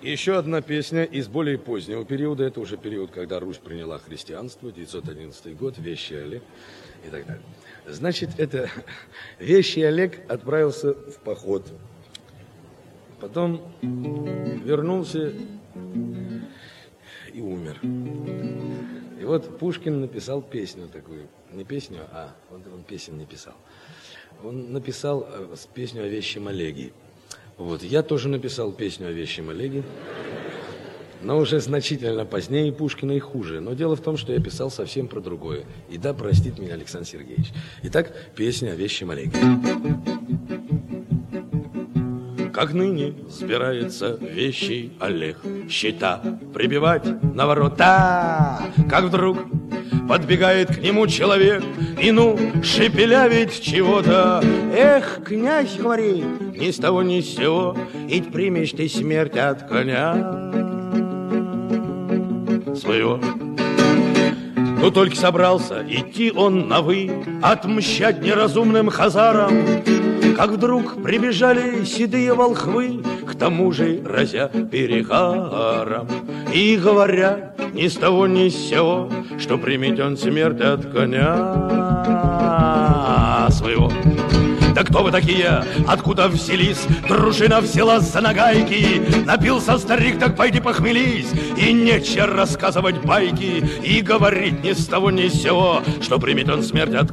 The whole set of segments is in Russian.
Еще одна песня из более позднего периода. Это уже период, когда Русь приняла христианство, 911 год, Вещий Олег и так далее. Значит, это Вещий Олег отправился в поход. Потом вернулся и умер. И вот Пушкин написал песню такую. Не песню, он песен не писал. Он написал песню о Вещем Олеге. Вот, я тоже написал песню о Вещем Олеге, но уже значительно позднее Пушкина и хуже. Но дело в том, что я писал совсем про другое. И да, простит меня Александр Сергеевич. Итак, песня о Вещем Олеге. Как ныне сбирается Вещий Олег щита прибивать на ворота, как вдруг подбегает к нему человек и, шепелявит чего-то. Эх, князь, говорит, ни с того ни с сего, ведь примешь ты смерть от коня своего. Но только собрался идти он на «вы», отмщать неразумным хазарам, как вдруг прибежали седые волхвы, к тому же разя перегаром, и говорят ни с того ни с сего, что примет он смерть от коня своего. Да кто вы такие? Откуда взялись? Дружина взяла за нагайки. Напился старик, так пойди похмелись. И нечего рассказывать байки и говорить ни с того ни с сего, что примет он смерть от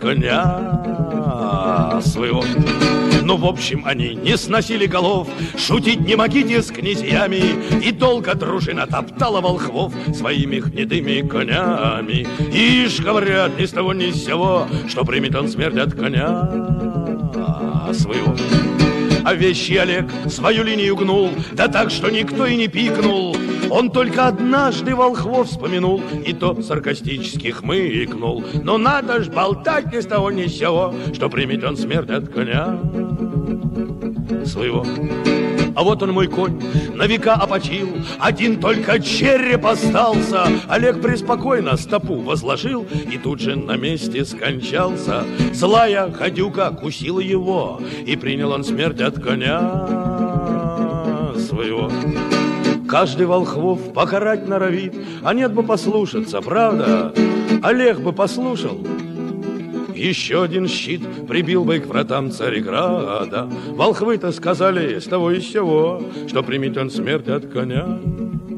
коня своего. Ну, в общем, они не сносили голов, шутить не могите с князьями, и долго дружина топтала волхвов своими гнедыми конями. Ишь, говорят, ни с того ни с сего, что примет он смерть от коня своего. А Вещий Олег свою линию гнул, да так, что никто и не пикнул. Он только однажды волхвов вспомянул, и то саркастически хмыкнул. Но надо ж болтать ни с того ни с сего, что примет он смерть от коня своего. А вот он, мой конь, на века опочил, один только череп остался. Олег преспокойно стопу возложил и тут же на месте скончался. Злая гадюка кусила его, и принял он смерть от коня своего. Каждый волхвов покарать норовит, а нет бы послушаться, правда? Олег бы послушал, еще один щит прибил бы к вратам Цареграда. Волхвы-то сказали с того и с сего, что примет он смерть от коня